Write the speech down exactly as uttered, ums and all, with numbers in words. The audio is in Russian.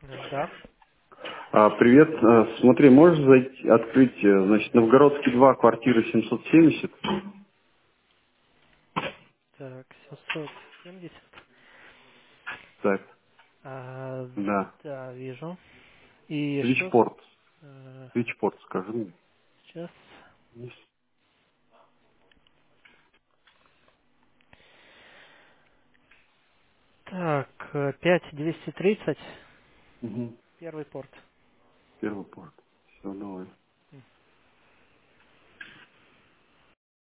Э, Да. А, привет. А, смотри, можешь зайти, открыть, э, значит, Новгородский два, квартира семьсот семьдесят. Так, семьсот семьдесят. Так, А, да. да, вижу. И что? Ричпорт. э, Ричпорт, скажи мне. Сейчас. Так, э, пять двести тридцать. Угу. Первый порт. Первый порт. Все, давай.